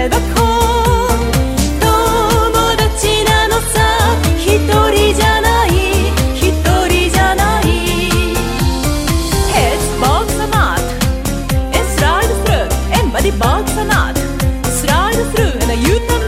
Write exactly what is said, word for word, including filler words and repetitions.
back home 友達なのさ一人じゃない一人じゃない Heads box a nut and slide through and body box a nut slide through and a U-turn